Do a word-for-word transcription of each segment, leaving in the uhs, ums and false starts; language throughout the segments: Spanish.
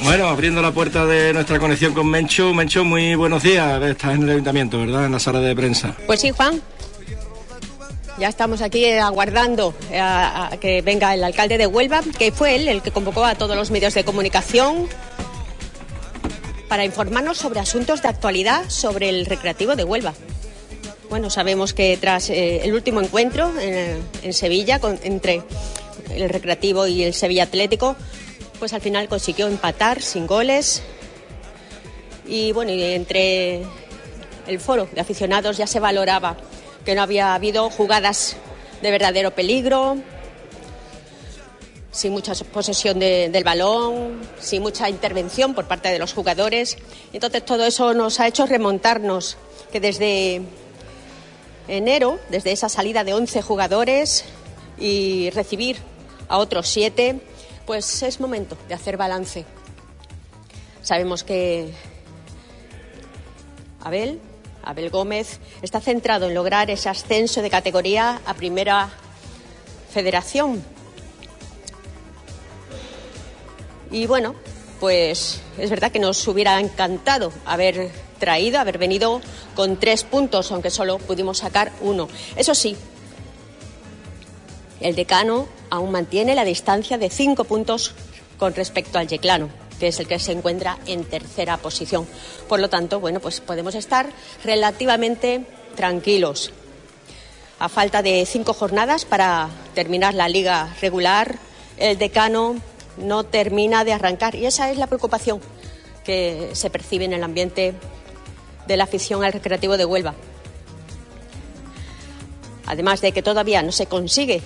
Bueno, abriendo la puerta de nuestra conexión con Menchu. Menchu, muy buenos días. Estás en el ayuntamiento, ¿verdad? En la sala de prensa. Pues sí, Juan. Ya estamos aquí aguardando a, a que venga el alcalde de Huelva, que fue él el que convocó a todos los medios de comunicación para informarnos sobre asuntos de actualidad sobre el Recreativo de Huelva. Bueno, sabemos que tras eh, el último encuentro en, en Sevilla con, entre el Recreativo y el Sevilla Atlético, pues al final consiguió empatar sin goles. Y bueno, y entre el foro de aficionados ya se valoraba que no había habido jugadas de verdadero peligro, sin mucha posesión de, del balón, sin mucha intervención por parte de los jugadores. Entonces todo eso nos ha hecho remontarnos que desde enero, desde esa salida de once jugadores y recibir a otros siete, pues es momento de hacer balance. Sabemos que Abel, Abel Gómez, está centrado en lograr ese ascenso de categoría a Primera Federación. Y bueno, pues es verdad que nos hubiera encantado haber traído, haber venido con tres puntos, aunque solo pudimos sacar uno. Eso sí, el Decano aún mantiene la distancia de cinco puntos con respecto al Yeclano, que es el que se encuentra en tercera posición. Por lo tanto, bueno, pues podemos estar relativamente tranquilos. A falta de cinco jornadas para terminar la liga regular, el Decano no termina de arrancar, y esa es la preocupación que se percibe en el ambiente de la afición al Recreativo de Huelva. Además de que todavía no se consigue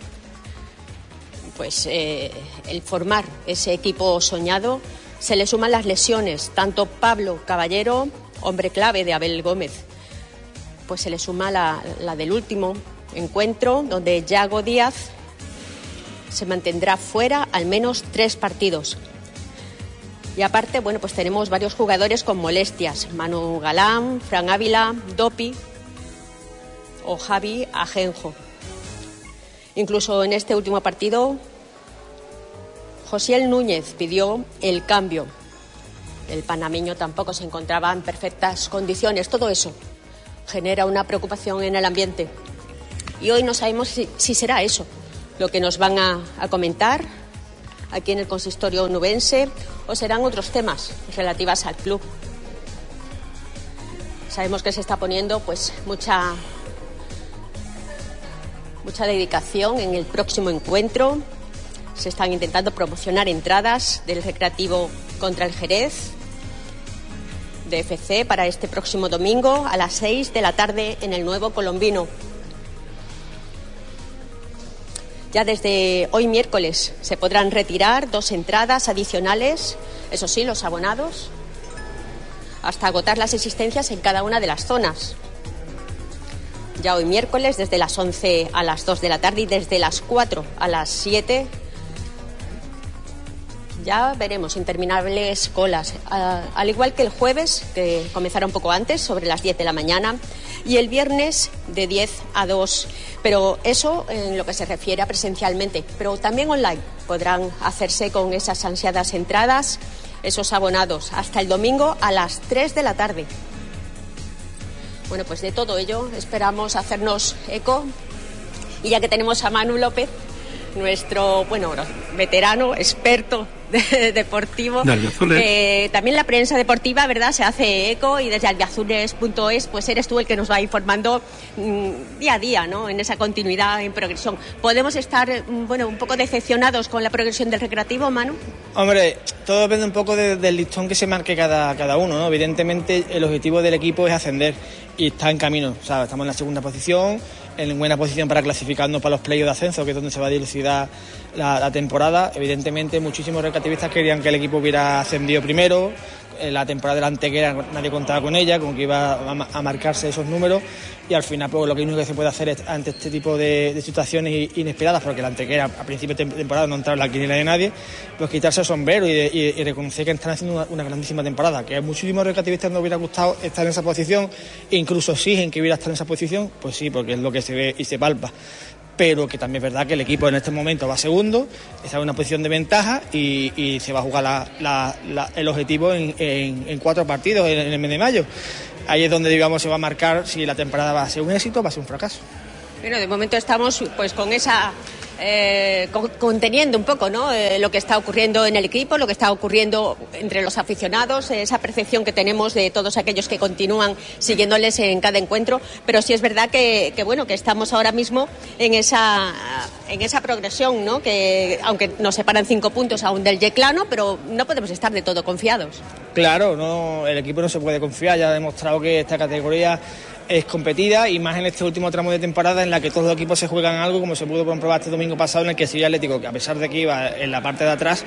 pues eh, el formar ese equipo soñado, se le suman las lesiones. Tanto Pablo Caballero, hombre clave de Abel Gómez, pues se le suma la, la del último encuentro, donde Yago Díaz se mantendrá fuera al menos tres partidos. Y aparte, bueno, pues tenemos varios jugadores con molestias: Manu Galán, Fran Ávila, Dopi o Javi Ajenjo. Incluso en este último partido, Josiel Núñez pidió el cambio. El panameño tampoco se encontraba en perfectas condiciones. Todo eso genera una preocupación en el ambiente. Y hoy no sabemos si, si será eso lo que nos van a, a comentar aquí en el consistorio onubense, o serán otros temas relativos al club. Sabemos que se está poniendo pues mucha... mucha dedicación en el próximo encuentro. Se están intentando promocionar entradas del Recreativo contra el Jerez de F C para este próximo domingo a las seis de la tarde en el Nuevo Colombino. Ya desde hoy miércoles se podrán retirar dos entradas adicionales, eso sí, los abonados, hasta agotar las existencias en cada una de las zonas. Ya hoy miércoles, desde las once a las dos de la tarde y desde las cuatro a las siete, ya veremos interminables colas. Uh, al igual que el jueves, que comenzará un poco antes, sobre las diez de la mañana, y el viernes de diez a dos. Pero eso en lo que se refiere a presencialmente. Pero también online podrán hacerse con esas ansiadas entradas, esos abonados, hasta el domingo a las tres de la tarde. Bueno, pues de todo ello esperamos hacernos eco, y ya que tenemos a Manu López, nuestro, bueno, veterano, experto de, deportivo, eh, también la prensa deportiva, ¿verdad?, se hace eco, y desde albiazules punto es pues eres tú el que nos va informando mmm, día a día, ¿no?, en esa continuidad, en progresión. ¿Podemos estar, bueno, un poco decepcionados con la progresión del Recreativo, Manu? Hombre, todo depende un poco de, del listón que se marque cada, cada uno, ¿no? Evidentemente el objetivo del equipo es ascender y está en camino, o sea, estamos en la segunda posición, en buena posición para clasificarnos para los playoffs de ascenso, que es donde se va a dilucidar la, la temporada. Evidentemente muchísimos recreativistas querían que el equipo hubiera ascendido primero. En la temporada de la Antequera nadie contaba con ella, con que iba a, a marcarse esos números, y al final pues, lo que único que se puede hacer es, ante este tipo de, de situaciones inesperadas, porque la Antequera a principio de temporada no entraba en la quiniela de nadie, pues quitarse el sombrero y, de, y, y reconocer que están haciendo una, una grandísima temporada, que a muchísimos recreativistas no hubiera gustado estar en esa posición, e incluso exigen que hubiera estado en esa posición, pues sí, porque es lo que se ve y se palpa. pero que también es verdad que el equipo en este momento va segundo, está en una posición de ventaja y, y se va a jugar la, la, la, el objetivo en, en, en cuatro partidos en, en el mes de mayo. Ahí es donde, digamos, se va a marcar si la temporada va a ser un éxito o va a ser un fracaso. Bueno, de momento estamos pues con esa... Eh, conteniendo un poco, ¿no? Eh, lo que está ocurriendo en el equipo, lo que está ocurriendo entre los aficionados, eh, esa percepción que tenemos de todos aquellos que continúan siguiéndoles en cada encuentro, pero sí es verdad que, que bueno, que estamos ahora mismo en esa en esa progresión, ¿no? Que aunque nos separan cinco puntos aún del Yeclano, pero no podemos estar de todo confiados. Claro, no, el equipo no se puede confiar, ya ha demostrado que esta categoría es competida y más en este último tramo de temporada en la que todos los equipos se juegan algo, como se pudo comprobar este domingo pasado en el que Sevilla Atlético, que a pesar de que iba en la parte de atrás,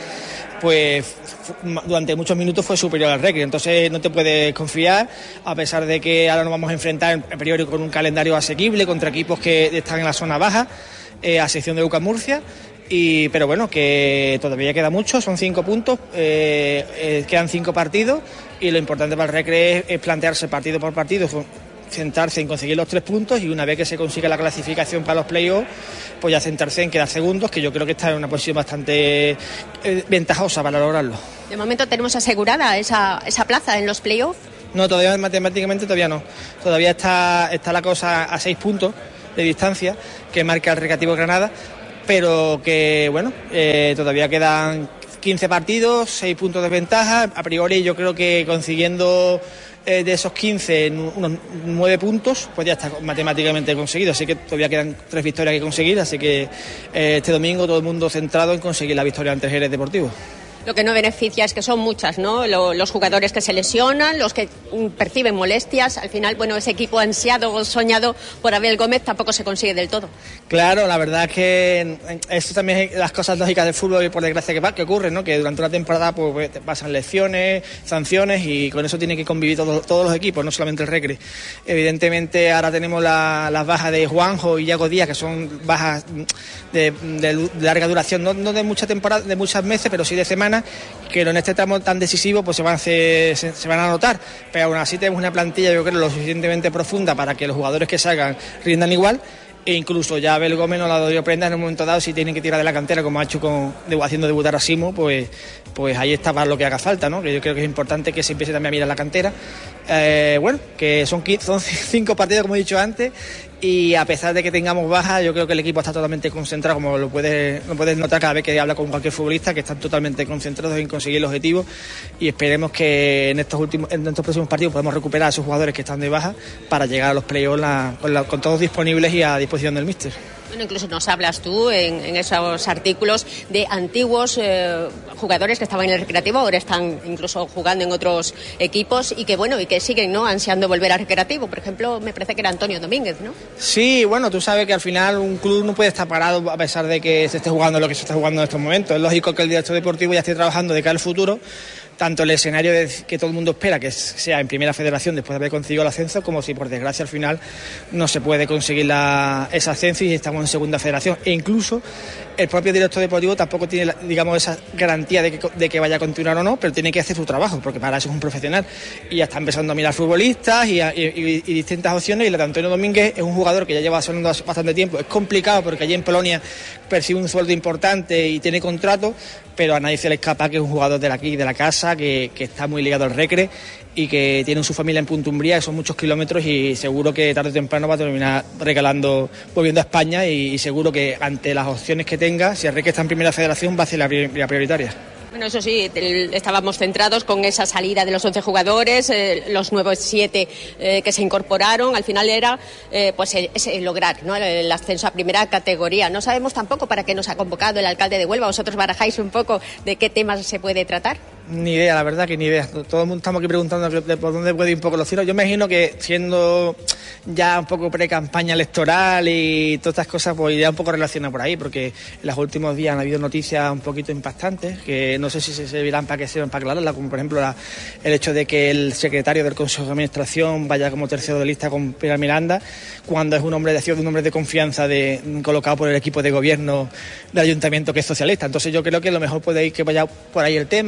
pues durante muchos minutos fue superior al Recre, entonces no te puedes confiar, a pesar de que ahora nos vamos a enfrentar a priori con un calendario asequible contra equipos que están en la zona baja, eh, a sección de U C A Murcia. Y, pero bueno, que todavía queda mucho, son cinco puntos, eh, eh, quedan cinco partidos y lo importante para el Recre es, es plantearse partido por partido, centrarse en conseguir los tres puntos y una vez que se consiga la clasificación para los playoffs, pues ya centrarse en quedar segundos, que yo creo que está en una posición bastante eh, ventajosa para lograrlo. De momento tenemos asegurada esa, esa plaza en los playoffs. No, todavía matemáticamente todavía no. Todavía está, está la cosa a seis puntos de distancia que marca el Recreativo Granada, pero que bueno, eh, todavía quedan quince partidos, seis puntos de ventaja. A priori yo creo que consiguiendo eh, de esos quince unos nueve puntos pues ya está matemáticamente conseguido, así que todavía quedan tres victorias que conseguir, así que eh, este domingo todo el mundo centrado en conseguir la victoria ante el Jerez Deportivo. Lo que no beneficia es que son muchas, ¿no? Los jugadores que se lesionan, los que perciben molestias. Al final, bueno, ese equipo ansiado o soñado por Abel Gómez tampoco se consigue del todo. Claro, la verdad es que eso también es las cosas lógicas del fútbol y por desgracia que, que ocurren, ¿no? Que durante una temporada pues pasan lesiones, sanciones y con eso tienen que convivir todos, todos los equipos, no solamente el Recre. Evidentemente ahora tenemos la, las bajas de Juanjo y Iago Díaz, que son bajas de, de, de larga duración, no, no de mucha temporada, de muchos meses, pero sí de semanas, que en este tramo tan decisivo pues se van a hacer, se, se van a notar, pero aún así tenemos una plantilla yo creo lo suficientemente profunda para que los jugadores que salgan rindan igual, e incluso ya Abel Gómez no la dio prenda en un momento dado si tienen que tirar de la cantera como ha hecho con, de, haciendo debutar a Simo, pues, pues ahí está para lo que haga falta, ¿no? Que yo creo que es importante que se empiece también a mirar la cantera. Eh, bueno, que son, son cinco partidos como he dicho antes y a pesar de que tengamos bajas yo creo que el equipo está totalmente concentrado, como lo puedes, lo puedes notar cada vez que habla con cualquier futbolista, que están totalmente concentrados en conseguir el objetivo y esperemos que en estos últimos en estos próximos partidos podamos recuperar a esos jugadores que están de baja para llegar a los playoffs con, la, con todos disponibles y a disposición del míster. Bueno, incluso nos hablas tú en, en esos artículos de antiguos eh, jugadores que estaban en el Recreativo, ahora están incluso jugando en otros equipos y que bueno y que siguen, ¿no?, ansiando volver al Recreativo. Por ejemplo, me parece que era Antonio Domínguez, ¿no? Sí, bueno, tú sabes que al final un club no puede estar parado a pesar de que se esté jugando lo que se está jugando en estos momentos. Es lógico que el director deportivo ya esté trabajando de cara al futuro, tanto el escenario de que todo el mundo espera que sea en primera federación después de haber conseguido el ascenso, como si por desgracia al final no se puede conseguir la, ese ascenso y estamos en segunda federación, e incluso el propio director deportivo tampoco tiene, digamos, esa garantía de que, de que vaya a continuar o no, pero tiene que hacer su trabajo, porque para eso es un profesional y ya está empezando a mirar futbolistas y, y, y, y distintas opciones. Y la de Antonio Domínguez es un jugador que ya lleva sonando bastante tiempo, es complicado porque allí en Polonia percibe un sueldo importante y tiene contrato, pero a nadie se le escapa que es un jugador de aquí, de la casa, que, que está muy ligado al Recre y que tiene su familia en Punta Umbría, que son muchos kilómetros y seguro que tarde o temprano va a terminar regalando, volviendo a España y, y seguro que ante las opciones que tenga, si el Recre está en primera federación va a ser la, la prioritaria. Bueno, eso sí, estábamos centrados con esa salida de los once jugadores, eh, los nuevos siete eh, que se incorporaron. Al final era eh, pues ese lograr, ¿no?, el ascenso a primera categoría. No sabemos tampoco para qué nos ha convocado el alcalde de Huelva. ¿Vosotros barajáis un poco de qué temas se puede tratar? Ni idea, la verdad que ni idea. Todo el mundo estamos aquí preguntando de por dónde puede ir un poco los tiros. Yo me imagino que siendo ya un poco pre-campaña electoral y todas estas cosas, pues iría un poco relacionado por ahí, porque en los últimos días han habido noticias un poquito impactantes, que no sé si se servirán para que sean para aclararla, como por ejemplo la, el hecho de que el secretario del Consejo de Administración vaya como tercero de lista con Pilar Miranda, cuando es un hombre de un hombre de confianza de, colocado por el equipo de gobierno del ayuntamiento que es socialista. Entonces yo creo que lo mejor puede ir que vaya por ahí el tema, o puede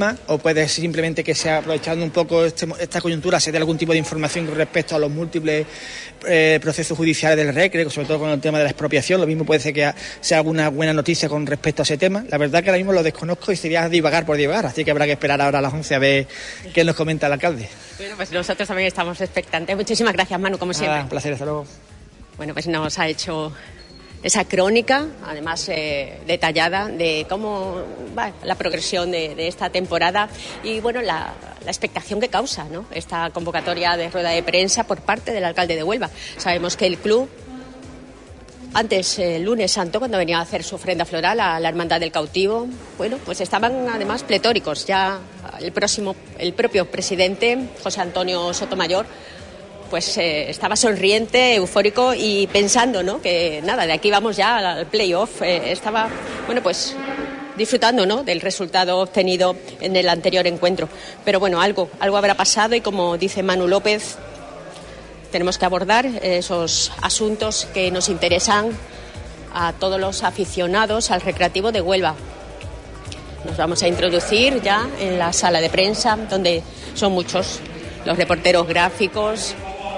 puede ser simplemente que sea aprovechando un poco este, esta coyuntura, se dé algún tipo de información con respecto a los múltiples eh, procesos judiciales del Recre, sobre todo con el tema de la expropiación. Lo mismo puede ser que sea alguna buena noticia con respecto a ese tema. La verdad que ahora mismo lo desconozco y sería divagar por divagar, así que habrá que esperar ahora a las once a ver qué nos comenta el alcalde. Bueno, pues nosotros también estamos expectantes. Muchísimas gracias, Manu, como siempre. Ah, un placer, hasta luego. Bueno, pues nos ha hecho esa crónica, además eh, detallada, de cómo va la progresión de, de esta temporada y, bueno, la, la expectación que causa, ¿no?, esta convocatoria de rueda de prensa por parte del alcalde de Huelva. Sabemos que el club, antes, el lunes santo, cuando venía a hacer su ofrenda floral a la Hermandad del Cautivo, bueno, pues estaban además pletóricos. Ya el próximo, el propio presidente, José Antonio Sotomayor, pues eh, estaba sonriente, eufórico y pensando, ¿no?, que nada, de aquí vamos ya al playoff. Eh, estaba, bueno, pues disfrutando, ¿no?, del resultado obtenido en el anterior encuentro. Pero bueno, algo, algo habrá pasado y, como dice Manu López, tenemos que abordar esos asuntos que nos interesan a todos los aficionados al Recreativo de Huelva. Nos vamos a introducir ya en la sala de prensa, donde son muchos los reporteros gráficos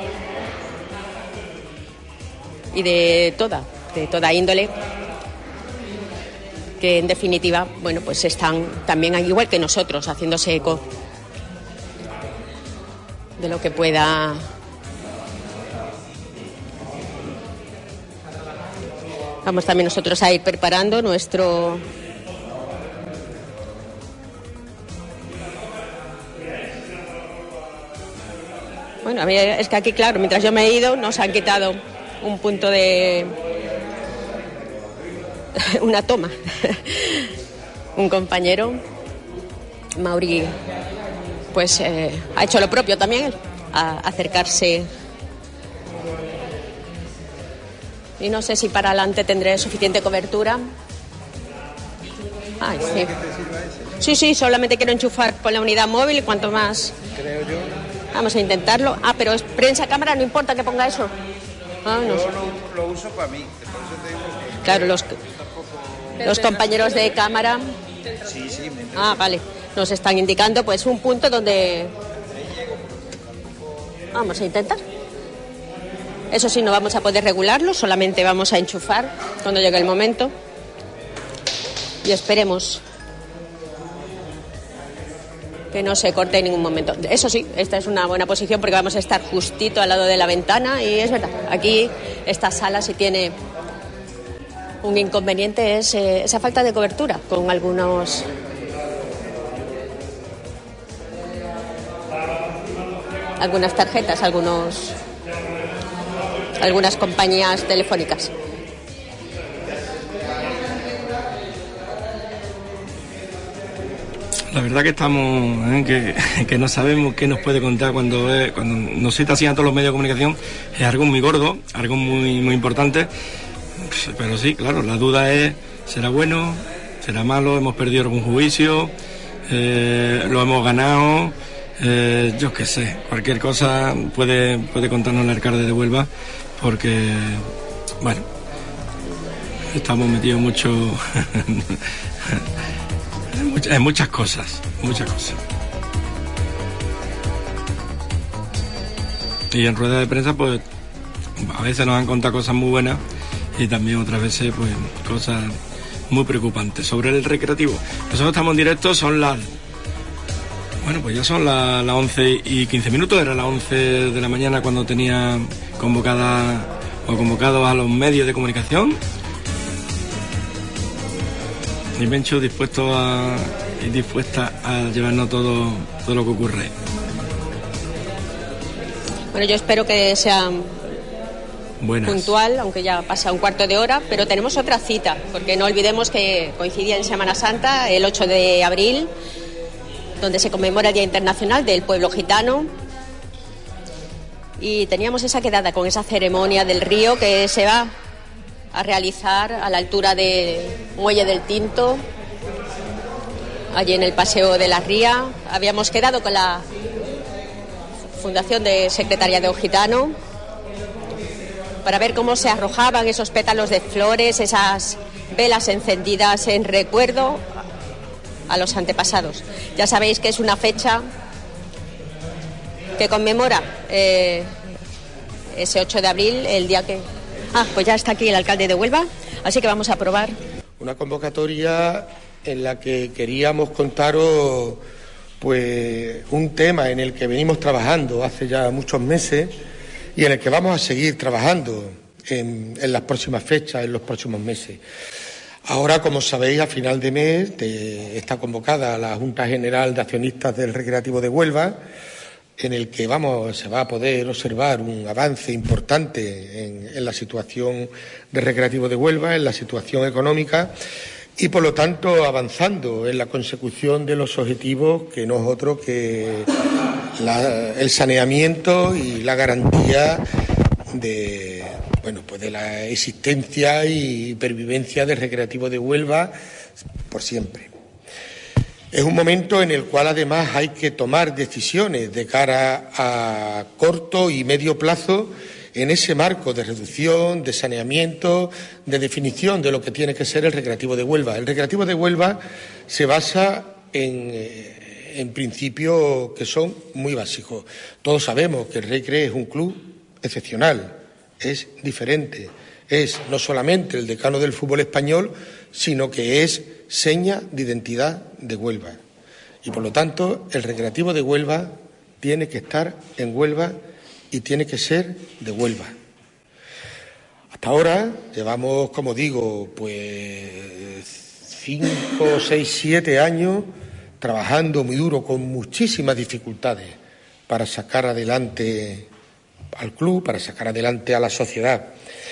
y de toda, de toda índole, que en definitiva, bueno, pues están también, igual que nosotros, haciéndose eco de lo que pueda vamos también nosotros a ir preparando nuestro bueno, a mí es que aquí, claro, mientras yo me he ido, nos han quitado un punto de una toma. Un compañero, Mauri, pues eh, ha hecho lo propio también, a acercarse. Y no sé si para adelante tendré suficiente cobertura. Ay, sí. Sí, sí, solamente quiero enchufar con la unidad móvil y cuanto más. Creo yo. Vamos a intentarlo. Ah, pero es prensa cámara, no importa que ponga eso. Ah, no. Yo lo, lo uso para mí. Por eso te digo que claro, los, los compañeros de cámara. Sí, sí, me ah, vale. Nos están indicando pues un punto donde vamos a intentar. Eso sí, no vamos a poder regularlo, solamente vamos a enchufar cuando llegue el momento. Y esperemos que no se corte en ningún momento. Eso sí, esta es una buena posición porque vamos a estar justito al lado de la ventana y es verdad, aquí esta sala sí tiene un inconveniente, es eh, esa falta de cobertura con algunos algunas tarjetas, algunos algunas compañías telefónicas. La verdad que estamos, ¿eh? que, que no sabemos qué nos puede contar cuando, eh, cuando nos cita así a todos los medios de comunicación. Es algo muy gordo, algo muy, muy importante. Pero sí, claro, la duda es, ¿será bueno? ¿Será malo? ¿Hemos perdido algún juicio? Eh, ¿Lo hemos ganado? Eh, yo qué sé, cualquier cosa puede, puede contarnos el alcalde de Huelva, porque, bueno, estamos metidos mucho... en muchas cosas, muchas cosas. Y en rueda de prensa, pues, a veces nos han contado cosas muy buenas y también otras veces, pues, cosas muy preocupantes. Sobre el Recreativo, nosotros estamos en directo, son las... Bueno, pues ya son las, las once y quince minutos, era las once de la mañana cuando tenía convocada o convocado a los medios de comunicación. Y Menchu dispuesto a y dispuesta a llevarnos todo, todo lo que ocurre. Bueno, yo espero que sea Buenas. puntual, aunque ya pasa un cuarto de hora, pero tenemos otra cita, porque no olvidemos que coincidía en Semana Santa, el ocho de abril, donde se conmemora el Día Internacional del Pueblo Gitano, y teníamos esa quedada con esa ceremonia del río que se va a realizar a la altura de Muelle del Tinto, allí en el Paseo de la Ría. Habíamos quedado con la Fundación de Secretariado Gitano para ver cómo se arrojaban esos pétalos de flores, esas velas encendidas en recuerdo a los antepasados. Ya sabéis que es una fecha que conmemora eh, ese ocho de abril, el día que... Ah, pues ya está aquí el alcalde de Huelva, así que vamos a probar. Una convocatoria en la que queríamos contaros pues un tema en el que venimos trabajando hace ya muchos meses y en el que vamos a seguir trabajando en, en las próximas fechas, en los próximos meses. Ahora, como sabéis, a final de mes de, está convocada la Junta General de Accionistas del Recreativo de Huelva, en el que vamos, se va a poder observar un avance importante en, en la situación del Recreativo de Huelva, en la situación económica y, por lo tanto, avanzando en la consecución de los objetivos que no es otro que la, el saneamiento y la garantía de, bueno, pues de la existencia y pervivencia del Recreativo de Huelva por siempre. Es un momento en el cual, además, hay que tomar decisiones de cara a corto y medio plazo en ese marco de reducción, de saneamiento, de definición de lo que tiene que ser el Recreativo de Huelva. El Recreativo de Huelva se basa en, en principios que son muy básicos. Todos sabemos que el Recre es un club excepcional, es diferente, es no solamente el decano del fútbol español, sino que es seña de identidad de Huelva. Y, por lo tanto, el Recreativo de Huelva tiene que estar en Huelva y tiene que ser de Huelva. Hasta ahora llevamos, como digo, pues cinco, seis, siete años trabajando muy duro, con muchísimas dificultades, para sacar adelante al club, para sacar adelante a la sociedad.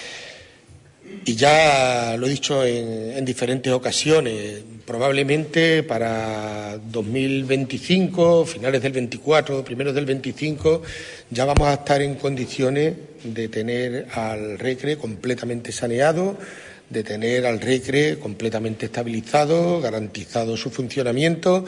Y ya lo he dicho en, en diferentes ocasiones, probablemente para dos mil veinticinco, finales del veinticuatro, primeros del veinticinco, ya vamos a estar en condiciones de tener al Recre completamente saneado, de tener al Recre completamente estabilizado, garantizado su funcionamiento.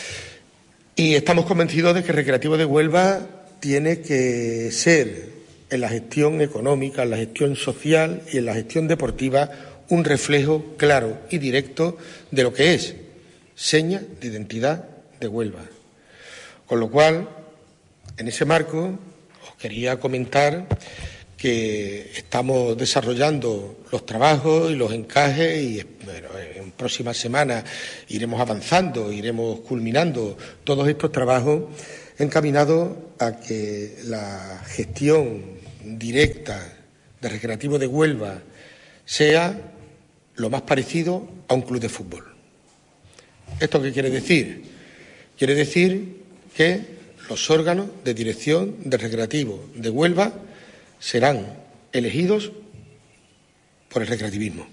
Y estamos convencidos de que el Recreativo de Huelva tiene que ser, en la gestión económica, en la gestión social y en la gestión deportiva, un reflejo claro y directo de lo que es seña de identidad de Huelva. Con lo cual, en ese marco, os quería comentar que estamos desarrollando los trabajos y los encajes y bueno, en próximas semanas iremos avanzando, iremos culminando todos estos trabajos encaminados a que la gestión directa del Recreativo de Huelva sea lo más parecido a un club de fútbol. ¿Esto qué quiere decir? Quiere decir que los órganos de dirección del Recreativo de Huelva serán elegidos por el recreativismo.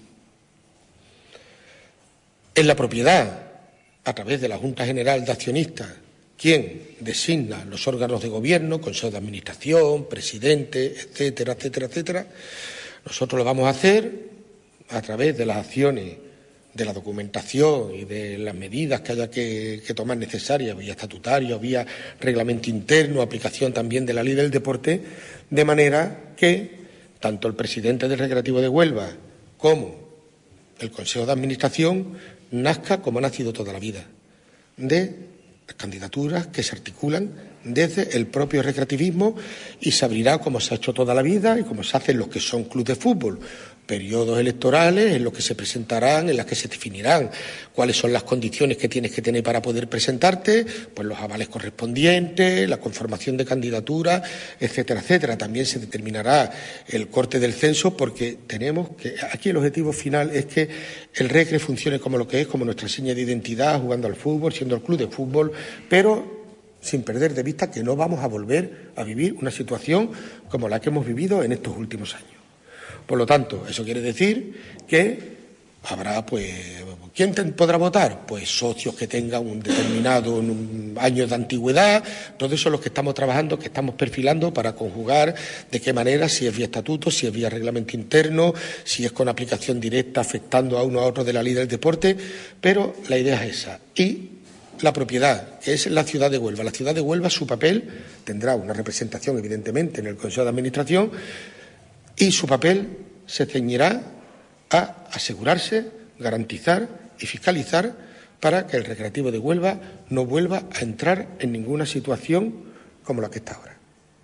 Es la propiedad, a través de la Junta General de Accionistas, quien designa los órganos de gobierno, consejo de administración, presidente, etcétera, etcétera, etcétera. Nosotros lo vamos a hacer a través de las acciones, de la documentación y de las medidas que haya que, que tomar necesarias, vía estatutario, vía reglamento interno, aplicación también de la ley del deporte, de manera que tanto el presidente del Recreativo de Huelva como el consejo de administración nazca como ha nacido toda la vida, de candidaturas que se articulan desde el propio recreativismo y se abrirá como se ha hecho toda la vida y como se hace en los que son clubes de fútbol, periodos electorales en los que se presentarán, en los que se definirán cuáles son las condiciones que tienes que tener para poder presentarte, pues los avales correspondientes, la conformación de candidaturas, etcétera, etcétera. También se determinará el corte del censo porque tenemos que, aquí el objetivo final es que el Recre funcione como lo que es, como nuestra seña de identidad, jugando al fútbol, siendo el club de fútbol, pero sin perder de vista que no vamos a volver a vivir una situación como la que hemos vivido en estos últimos años. Por lo tanto, eso quiere decir que habrá, pues, ¿quién podrá votar? Pues socios que tengan un determinado año de antigüedad, todo eso es lo que estamos trabajando, que estamos perfilando para conjugar de qué manera, si es vía estatuto, si es vía reglamento interno, si es con aplicación directa afectando a uno a otro de la ley del deporte, pero la idea es esa. Y la propiedad, que es la ciudad de Huelva. La ciudad de Huelva, su papel, tendrá una representación, evidentemente, en el Consejo de Administración, y su papel se ceñirá a asegurarse, garantizar y fiscalizar para que el Recreativo de Huelva no vuelva a entrar en ninguna situación como la que está ahora.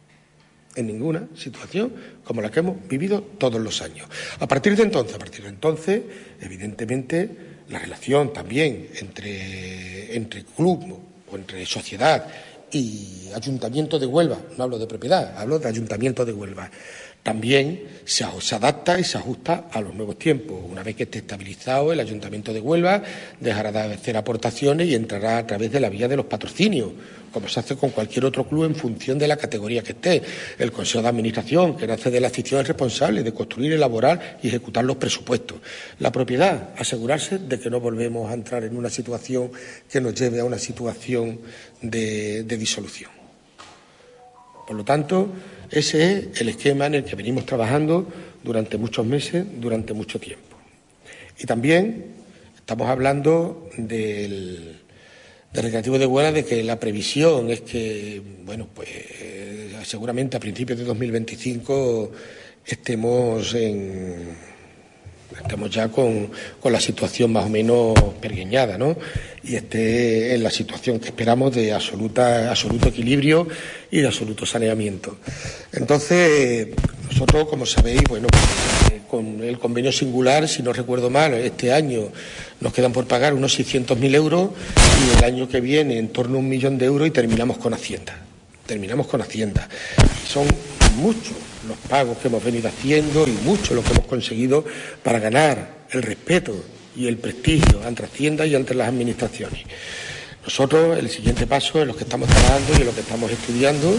En ninguna situación como la que hemos vivido todos los años. A partir de entonces, a partir de entonces, evidentemente, la relación también entre, entre club o entre sociedad y Ayuntamiento de Huelva, no hablo de propiedad, hablo de Ayuntamiento de Huelva, también se, se adapta y se ajusta a los nuevos tiempos. Una vez que esté estabilizado, el Ayuntamiento de Huelva dejará de hacer aportaciones y entrará a través de la vía de los patrocinios, como se hace con cualquier otro club en función de la categoría que esté. El Consejo de Administración, que nace de las aficiones responsables de construir, elaborar y ejecutar los presupuestos. La propiedad, asegurarse de que no volvemos a entrar en una situación que nos lleve a una situación de, de disolución. Por lo tanto, ese es el esquema en el que venimos trabajando durante muchos meses, durante mucho tiempo. Y también estamos hablando del, del Recreativo de Huelva, de que la previsión es que, bueno, pues seguramente a principios de dos mil veinticinco estemos en... Estamos ya con, con la situación más o menos pergueñada, ¿no? Y esté en la situación que esperamos de absoluta, absoluto equilibrio y de absoluto saneamiento. Entonces, nosotros, como sabéis, bueno, pues, con el convenio singular, si no recuerdo mal, este año nos quedan por pagar unos seiscientos mil euros y el año que viene en torno a un millón de euros y terminamos con Hacienda. Terminamos con Hacienda. Son muchos los pagos que hemos venido haciendo y mucho lo que hemos conseguido para ganar el respeto y el prestigio ante Hacienda y ante las administraciones. Nosotros, el siguiente paso en lo que estamos trabajando y en lo que estamos estudiando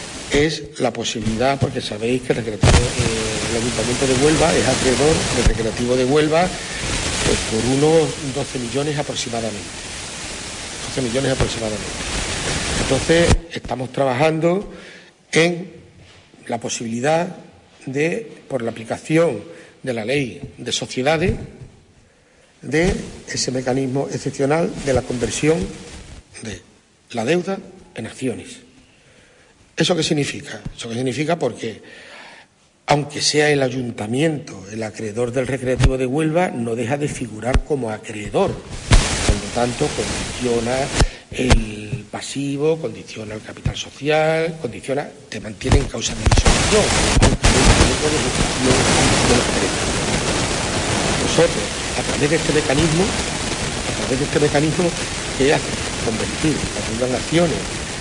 es la posibilidad, porque sabéis que el, recreativo, eh, el Ayuntamiento de Huelva es acreedor del Recreativo de Huelva pues, por unos doce millones aproximadamente. doce millones aproximadamente. Entonces, estamos trabajando en la posibilidad de, por la aplicación de la ley de sociedades, de ese mecanismo excepcional de la conversión de la deuda en acciones. ¿Eso qué significa? Eso qué significa porque, aunque sea el ayuntamiento el acreedor del Recreativo de Huelva, no deja de figurar como acreedor. Por lo tanto, condiciona el pasivo, condiciona el capital social, condiciona, te mantiene en causa de disolución, aunque no de los créditos. Nosotros, a través de este mecanismo, a través de este mecanismo que hace convertir las deudas en acciones,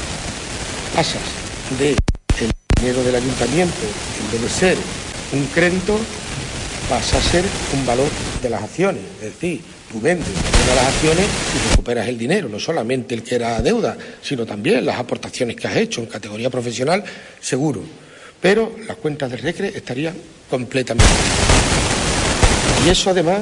pasas del dinero del ayuntamiento, en vez de ser un crédito, pasa a ser un valor de las acciones, es decir, tú vendes una de las acciones y recuperas el dinero, no solamente el que era deuda, sino también las aportaciones que has hecho en categoría profesional, seguro. Pero las cuentas del Recre estarían completamente. Y eso además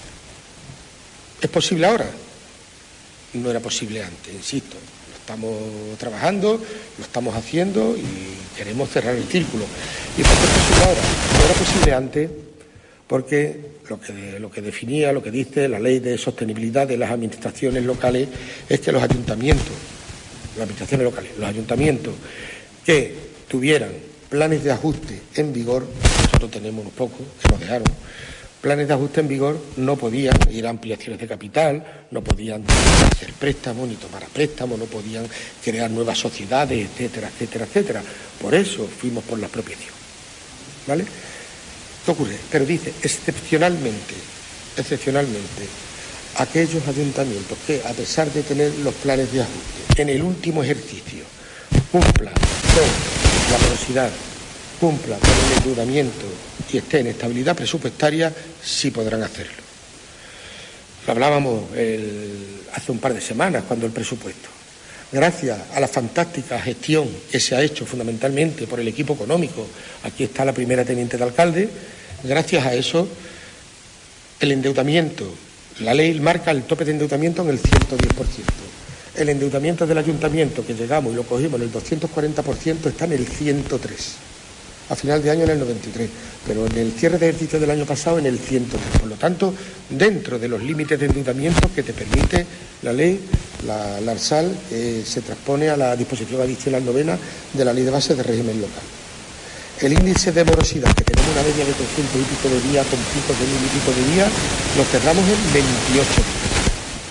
es posible ahora. No era posible antes, insisto. Lo estamos trabajando, lo estamos haciendo y queremos cerrar el círculo. ¿Y por qué es posible ahora? No era posible antes porque lo que, lo que definía, lo que dice la Ley de Sostenibilidad de las Administraciones Locales es que los ayuntamientos, las administraciones locales, los ayuntamientos que tuvieran planes de ajuste en vigor, nosotros tenemos unos pocos que nos dejaron, planes de ajuste en vigor, no podían ir a ampliaciones de capital, no podían hacer préstamos ni tomar préstamos, no podían crear nuevas sociedades, etcétera, etcétera, etcétera. Por eso fuimos por la expropiación, ¿vale? ¿Qué ocurre? Pero dice, excepcionalmente, excepcionalmente, aquellos ayuntamientos que, a pesar de tener los planes de ajuste, en el último ejercicio, cumplan con la morosidad, cumplan con el endeudamiento y estén en estabilidad presupuestaria, sí podrán hacerlo. Lo hablábamos el, hace un par de semanas, cuando el presupuesto. Gracias a la fantástica gestión que se ha hecho fundamentalmente por el equipo económico, aquí está la primera teniente de alcalde, gracias a eso el endeudamiento, la ley marca el tope de endeudamiento en el ciento diez por ciento. El endeudamiento del ayuntamiento, que llegamos y lo cogimos en el doscientos cuarenta por ciento, está en el ciento tres. A final de año en el noventa y tres, pero en el cierre de ejercicio del año pasado en el ciento tres. Por lo tanto, dentro de los límites de endeudamiento que te permite la ley, la, la ARSAL, eh, se transpone a la disposición adicional novena de la Ley de Bases de Régimen Local. El índice de morosidad, que tenemos una media de trescientos y pico de días, con picos de mil y pico de días, lo cerramos en veintiocho días.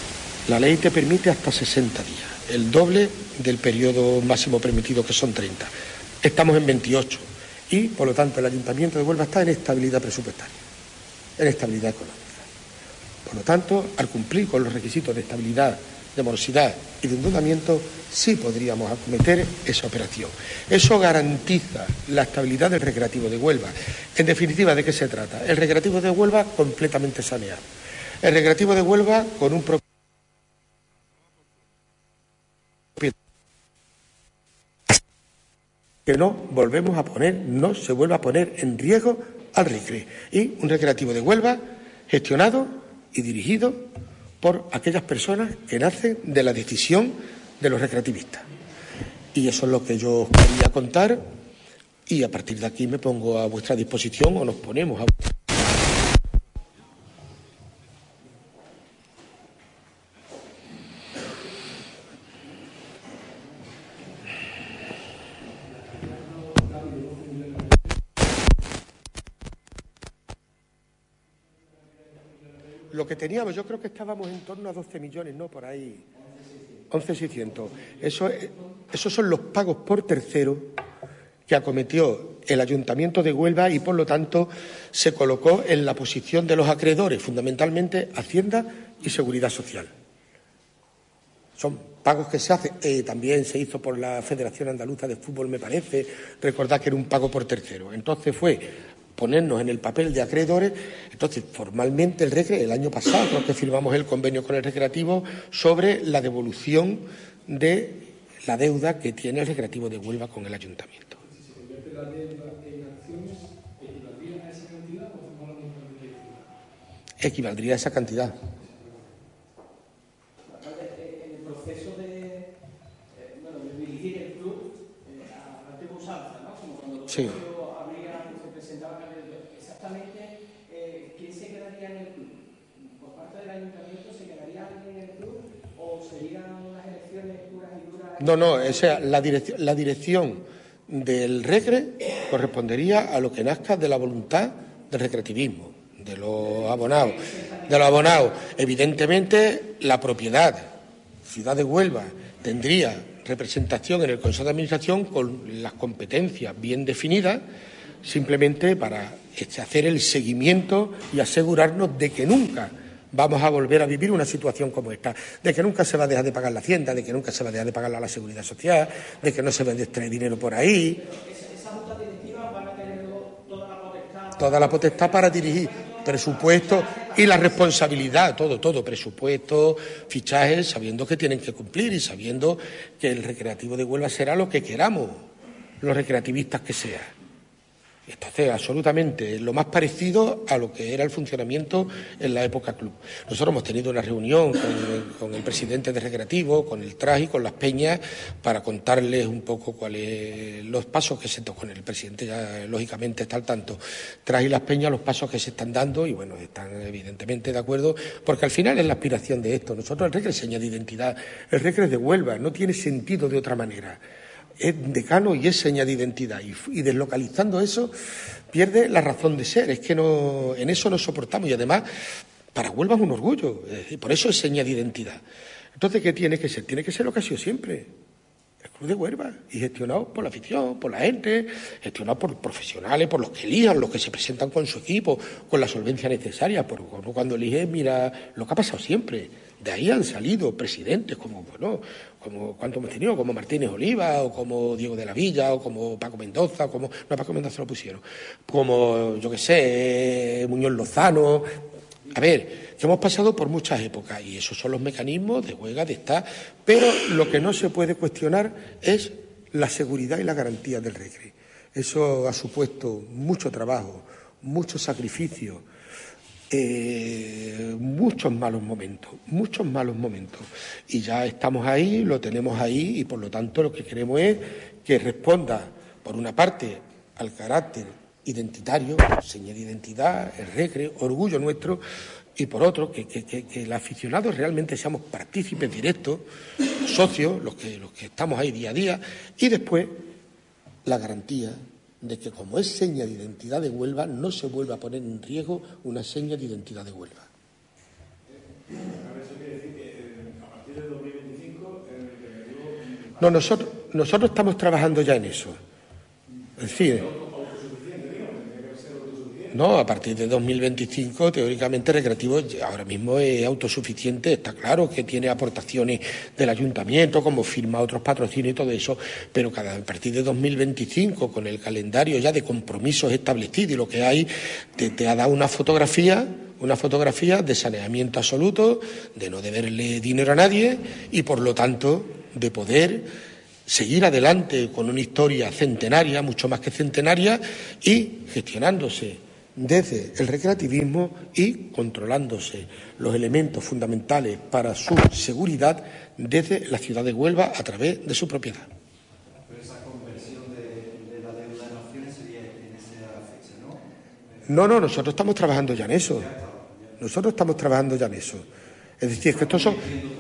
La ley te permite hasta sesenta días, el doble del periodo máximo permitido, que son treinta. Estamos en veintiocho y, por lo tanto, el Ayuntamiento de Huelva está en estabilidad presupuestaria, en estabilidad económica. Por lo tanto, al cumplir con los requisitos de estabilidad, de morosidad y de endeudamiento, sí podríamos acometer esa operación. Eso garantiza la estabilidad del Recreativo de Huelva. En definitiva, ¿de qué se trata? El Recreativo de Huelva completamente saneado. El Recreativo de Huelva con un propio que no volvemos a poner, no se vuelva a poner en riesgo al Recre. Y un Recreativo de Huelva gestionado y dirigido por aquellas personas que nacen de la decisión de los recreativistas. Y eso es lo que yo os quería contar, y a partir de aquí me pongo a vuestra disposición, o nos ponemos a vuestra disposición. Lo que teníamos, yo creo que estábamos en torno a doce millones, ¿no? Por ahí, once mil seiscientos. Eso, esos son los pagos por tercero que acometió el Ayuntamiento de Huelva y, por lo tanto, se colocó en la posición de los acreedores, fundamentalmente Hacienda y Seguridad Social. Son pagos que se hacen, eh, también se hizo por la Federación Andaluza de Fútbol, me parece, recordad que era un pago por tercero. Entonces fue ponernos en el papel de acreedores. Entonces, formalmente el Recre, el año pasado creo que firmamos el convenio con el Recreativo sobre la devolución de la deuda que tiene el Recreativo de Huelva con el Ayuntamiento. Si se convierte la deuda en acciones, ¿equivaldría a esa cantidad o estamos hablando de una? Equivaldría a esa cantidad. En el proceso de, bueno, de dirigir el club a la antigua usanza, ¿no? Como cuando los Sí. No, no, o sea, la dirección, la dirección del Recre correspondería a lo que nazca de la voluntad del recreativismo, de los abonados, de los abonados. Evidentemente, la propiedad, Ciudad de Huelva, tendría representación en el Consejo de Administración con las competencias bien definidas, simplemente para hacer el seguimiento y asegurarnos de que nunca vamos a volver a vivir una situación como esta, de que nunca se va a dejar de pagar la Hacienda, de que nunca se va a dejar de pagar la Seguridad Social, de que no se va a extraer dinero por ahí. ¿Esa junta directiva van a tener toda la potestad? Toda la potestad para dirigir presupuesto y la responsabilidad, todo, todo, presupuesto, fichajes, sabiendo que tienen que cumplir y sabiendo que el Recreativo de Huelva será lo que queramos, los recreativistas que sea. Entonces, absolutamente, lo más parecido a lo que era el funcionamiento en la época club. Nosotros hemos tenido una reunión con, con el presidente de Recreativo, con el Traji, con las Peñas, para contarles un poco cuáles los pasos que se tocan. Con el presidente ya, lógicamente, está al tanto. Traji y las Peñas, los pasos que se están dando, y bueno, están evidentemente de acuerdo, porque al final es la aspiración de esto. Nosotros, el Recre es seña de identidad, el Recre es de Huelva, no tiene sentido de otra manera. Es decano y es seña de identidad, y, y deslocalizando eso pierde la razón de ser. Es que no, en eso no soportamos, y además para Huelva es un orgullo, y por eso es seña de identidad. Entonces, ¿qué tiene que ser? Tiene que ser lo que ha sido siempre, el club de Huelva, y gestionado por la afición, por la gente, gestionado por profesionales, por los que elijan, los que se presentan con su equipo, con la solvencia necesaria. Por cuando eligen, mira lo que ha pasado siempre. De ahí han salido presidentes como, bueno, como cuánto hemos tenido, como Martínez Oliva, o como Diego de la Villa, o como Paco Mendoza, o como, no, Paco Mendoza lo pusieron, como, yo qué sé, Muñoz Lozano. A ver, que hemos pasado por muchas épocas, y esos son los mecanismos de juega, de estar, pero lo que no se puede cuestionar es la seguridad y la garantía del Recre. Eso ha supuesto mucho trabajo, mucho sacrificio, Eh, muchos malos momentos, muchos malos momentos, y ya estamos ahí, lo tenemos ahí, y por lo tanto lo que queremos es que responda, por una parte, al carácter identitario, seña de identidad, el Recre, orgullo nuestro, y por otro, que, que, que, que los aficionados realmente seamos partícipes directos, socios, los que, los que estamos ahí día a día, y después la garantía de que, como es seña de identidad de Huelva, no se vuelva a poner en riesgo una seña de identidad de Huelva. A ver, eso quiere decir que, No, nosotros, nosotros estamos trabajando ya en eso. Es decir, no, a partir de dos mil veinticinco, teóricamente Recreativo ahora mismo es autosuficiente, está claro que tiene aportaciones del ayuntamiento, como firma otros patrocinios y todo eso, pero cada, a partir de dos mil veinticinco, con el calendario ya de compromisos establecidos y lo que hay, te, te ha dado una fotografía, una fotografía de saneamiento absoluto, de no deberle dinero a nadie y, por lo tanto, de poder seguir adelante con una historia centenaria, mucho más que centenaria, y gestionándose desde el recreativismo y controlándose los elementos fundamentales para su seguridad desde la ciudad de Huelva a través de su propiedad. Pero esa conversión de, de la deuda en acciones sería en esa fecha, ¿no? No, no, nosotros estamos trabajando ya en eso. Nosotros estamos trabajando ya en eso. Es decir, que estos son...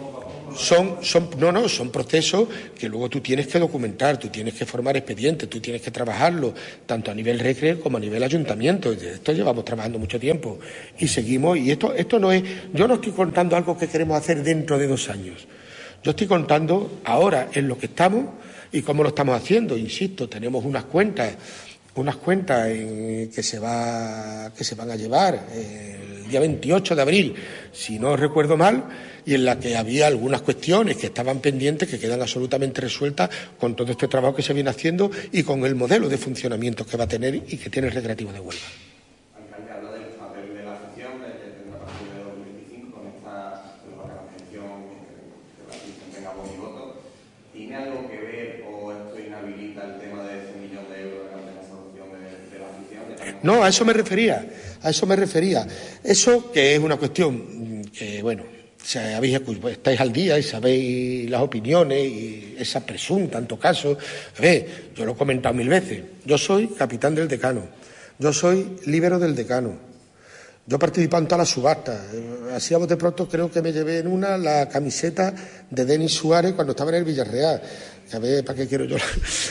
Son, son, no, no, son procesos que luego tú tienes que documentar, tú tienes que formar expedientes, tú tienes que trabajarlo, tanto a nivel recre como a nivel ayuntamiento. Esto llevamos trabajando mucho tiempo y seguimos. Y esto, esto no es, yo no estoy contando algo que queremos hacer dentro de dos años. Yo estoy contando ahora en lo que estamos y cómo lo estamos haciendo. Insisto, tenemos unas cuentas, unas cuentas en, que se va, que se van a llevar el día veintiocho de abril, si no recuerdo mal, y en la que había algunas cuestiones que estaban pendientes, que quedan absolutamente resueltas con todo este trabajo que se viene haciendo y con el modelo de funcionamiento que va a tener y que tiene el Recreativo de Huelva. Alcalde, habla del papel de la afición desde la partida de dos mil veinticinco con esta organización que la afición tenga voz y voto. ¿Tiene algo que ver o esto inhabilita el tema de ese millón de euros de la solución de, de la afición? No, a eso me refería, a eso me refería. Eso que es una cuestión que, bueno, o sea, habéis, estáis al día y sabéis las opiniones y esa presunta, en todo caso. A ver, yo lo he comentado mil veces. Yo soy capitán del decano. Yo soy líbero del decano. Yo he participado en todas las subastas. Así a bote pronto creo que me llevé en una la camiseta de Denis Suárez cuando estaba en el Villarreal. A ver, ¿para qué quiero yo?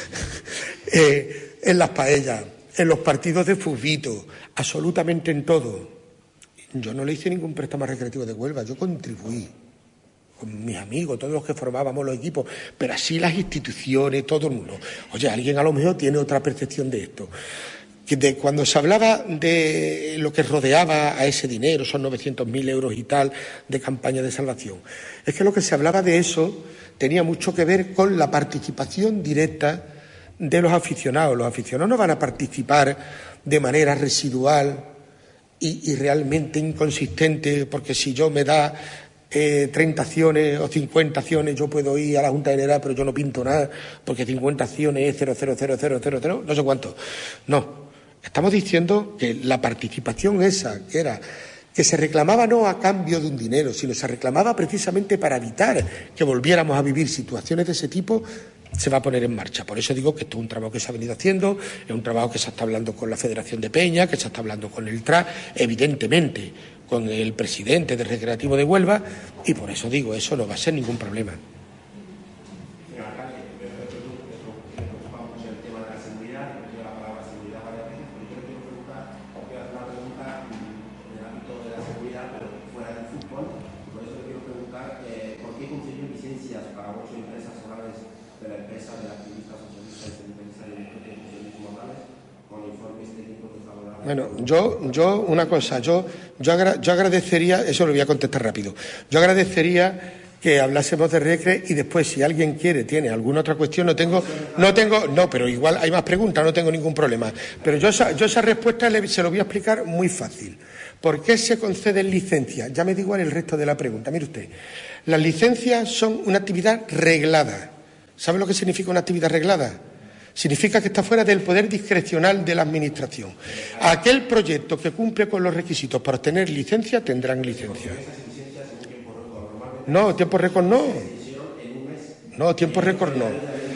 eh, en las paellas, en los partidos de fútbol, absolutamente en todo. Yo no le hice ningún préstamo al Recreativo de Huelva, yo contribuí con mis amigos, todos los que formábamos los equipos, pero así las instituciones, todo el mundo. Oye, alguien a lo mejor tiene otra percepción de esto. Que de cuando se hablaba de lo que rodeaba a ese dinero, son novecientos mil euros y tal, de campaña de salvación, es que lo que se hablaba de eso tenía mucho que ver con la participación directa de los aficionados. Los aficionados no van a participar de manera residual Y, y realmente inconsistente, porque si yo me da eh, treinta acciones o cincuenta acciones, yo puedo ir a la Junta General, pero yo no pinto nada, porque cincuenta acciones es cero cero cero cero cero cero, no sé cuánto. No, estamos diciendo que la participación esa, que era que se reclamaba no a cambio de un dinero, sino se reclamaba precisamente para evitar que volviéramos a vivir situaciones de ese tipo, se va a poner en marcha. Por eso digo que esto es un trabajo que se ha venido haciendo, es un trabajo que se está hablando con la Federación de Peña, que se está hablando con el T R A, evidentemente con el presidente del Recreativo de Huelva, y por eso digo, eso no va a ser ningún problema. Bueno, yo, yo una cosa, yo, yo, agra, yo agradecería, eso lo voy a contestar rápido, yo agradecería que hablásemos de Recre y después, si alguien quiere, tiene alguna otra cuestión, no tengo, no tengo, no, pero igual hay más preguntas, no tengo ningún problema. Pero yo esa, yo esa respuesta le, se lo voy a explicar muy fácil. ¿Por qué se conceden licencias? Ya me da igual el resto de la pregunta. Mire usted, las licencias son una actividad reglada. ¿Sabe lo que significa una actividad reglada? Significa que está fuera del poder discrecional de la Administración. Aquel proyecto que cumple con los requisitos para obtener licencia tendrán licencia. No, tiempo récord no. No, tiempo récord no.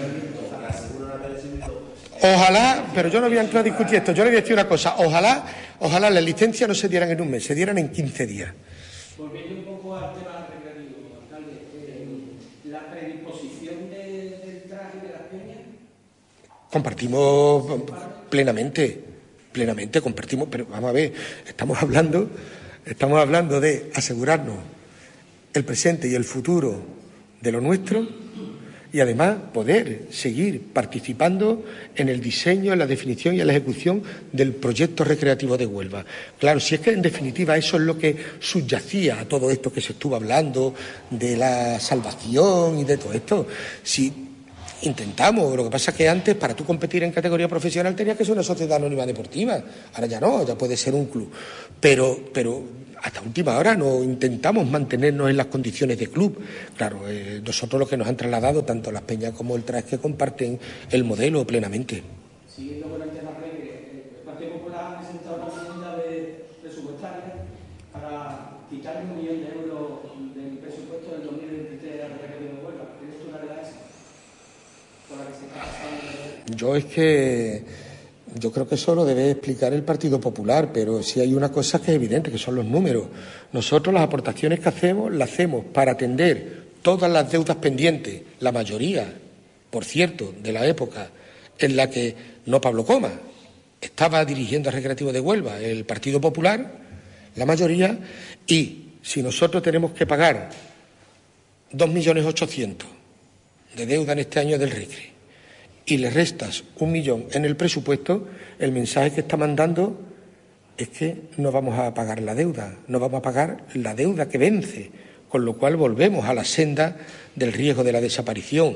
Ojalá, pero yo no voy a entrar a discutir esto, yo le voy a decir una cosa, ojalá, ojalá las licencias no se dieran en un mes, se dieran en quince días. Volviendo un poco al tema recreativo, alcalde, eh, la predisposición de, del traje de las peñas. Compartimos plenamente, plenamente compartimos, pero vamos a ver, estamos hablando, estamos hablando de asegurarnos el presente y el futuro de lo nuestro y además poder seguir participando en el diseño, en la definición y en la ejecución del proyecto recreativo de Huelva. Claro, si es que en definitiva eso es lo que subyacía a todo esto que se estuvo hablando de la salvación y de todo esto. Si intentamos, lo que pasa es que antes para tú competir en categoría profesional tenías que ser una sociedad anónima deportiva, ahora ya no, ya puede ser un club, pero, pero hasta última hora no intentamos mantenernos en las condiciones de club. Claro, eh, nosotros lo que nos han trasladado, tanto las peñas como el T R A, es que comparten el modelo plenamente. Siguiendo con el tema Recre, el Partido Popular ha presentado una enmienda de presupuestaria para quitarle un millón de euros del presupuesto del dos mil veintitrés al Recreativo de Huelva. ¿Tienes tú una realidad esa? Por la que se está pasando. Yo es que Yo creo que eso lo debe explicar el Partido Popular, pero sí hay una cosa que es evidente, que son los números. Nosotros las aportaciones que hacemos, las hacemos para atender todas las deudas pendientes, la mayoría, por cierto, de la época en la que no Pablo Coma estaba dirigiendo el Recreativo de Huelva, el Partido Popular, la mayoría, y si nosotros tenemos que pagar dos millones ochocientos de deuda en este año del Recre, y le restas un millón en el presupuesto, el mensaje que está mandando es que no vamos a pagar la deuda, no vamos a pagar la deuda que vence, con lo cual volvemos a la senda del riesgo de la desaparición.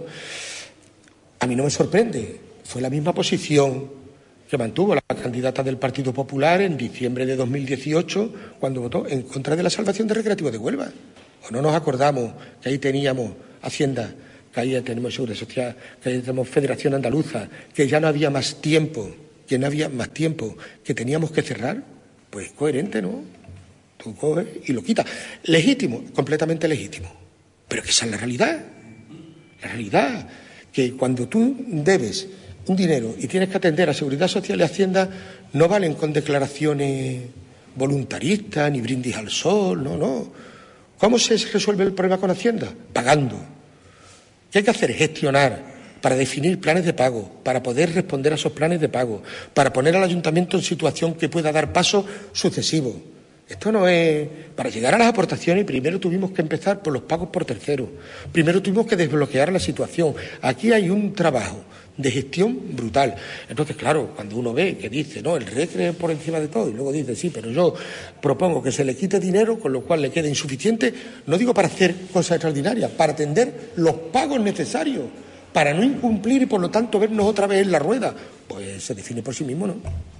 A mí no me sorprende, fue la misma posición que mantuvo la candidata del Partido Popular en diciembre de dos mil dieciocho, cuando votó en contra de la salvación del Recreativo de Huelva. ¿O no nos acordamos que ahí teníamos Hacienda, que ahí tenemos Seguridad Social, que ahí tenemos Federación Andaluza, que ya no había más tiempo, que no había más tiempo, que teníamos que cerrar? Pues coherente, ¿no? Tú coges y lo quitas. Legítimo, completamente legítimo. Pero que esa es la realidad. La realidad, que cuando tú debes un dinero y tienes que atender a Seguridad Social y Hacienda, no valen con declaraciones voluntaristas ni brindis al sol, no, no. ¿Cómo se resuelve el problema con Hacienda? Pagando. ¿Qué hay que hacer? Gestionar, para definir planes de pago, para poder responder a esos planes de pago, para poner al ayuntamiento en situación que pueda dar pasos sucesivos. Esto no es... Para llegar a las aportaciones primero tuvimos que empezar por los pagos por terceros, primero tuvimos que desbloquear la situación. Aquí hay un trabajo de gestión brutal. Entonces, claro, cuando uno ve que dice, no, el Recre por encima de todo, y luego dice, sí, pero yo propongo que se le quite dinero, con lo cual le quede insuficiente, no digo para hacer cosas extraordinarias, para atender los pagos necesarios, para no incumplir y por lo tanto vernos otra vez en la rueda, pues se define por sí mismo, ¿no?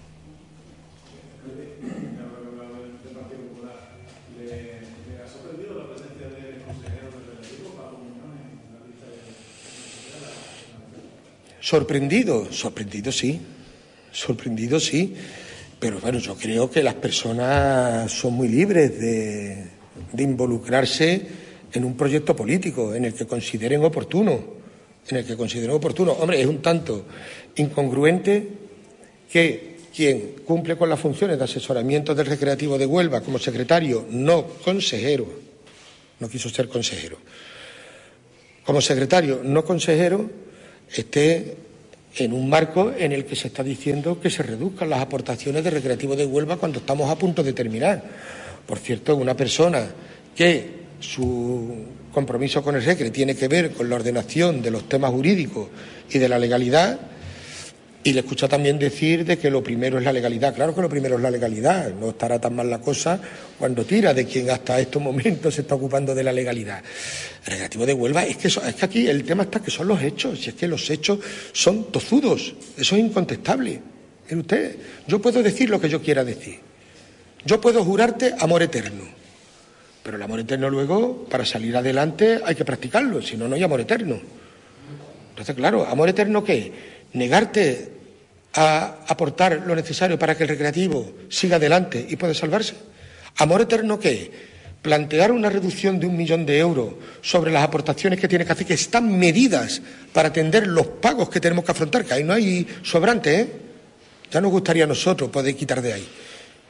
Sorprendido, sorprendido sí, sorprendido sí, pero bueno, yo creo que las personas son muy libres de, de involucrarse en un proyecto político, en el que consideren oportuno, en el que consideren oportuno. Hombre, es un tanto incongruente que quien cumple con las funciones de asesoramiento del Recreativo de Huelva como secretario, no consejero, no quiso ser consejero, como secretario, no consejero, esté en un marco en el que se está diciendo que se reduzcan las aportaciones de Recreativo de Huelva cuando estamos a punto de terminar. Por cierto, una persona que su compromiso con el Recre tiene que ver con la ordenación de los temas jurídicos y de la legalidad, y le escucho también decir de que lo primero es la legalidad. Claro que lo primero es la legalidad, no estará tan mal la cosa cuando tira de quien hasta estos momentos se está ocupando de la legalidad. El Recreativo de Huelva, es que, eso, es que aquí el tema está que son los hechos, y es que los hechos son tozudos, eso es incontestable. Mire usted, yo puedo decir lo que yo quiera decir, yo puedo jurarte amor eterno, pero el amor eterno luego, para salir adelante, hay que practicarlo, si no, no hay amor eterno. Entonces, claro, ¿amor eterno qué? Negarte a aportar lo necesario para que el recreativo siga adelante y pueda salvarse. ¿Amor eterno qué? Plantear una reducción de un millón de euros sobre las aportaciones que tiene que hacer, que están medidas para atender los pagos que tenemos que afrontar, que ahí no hay sobrante, ¿eh? Ya nos gustaría a nosotros poder quitar de ahí.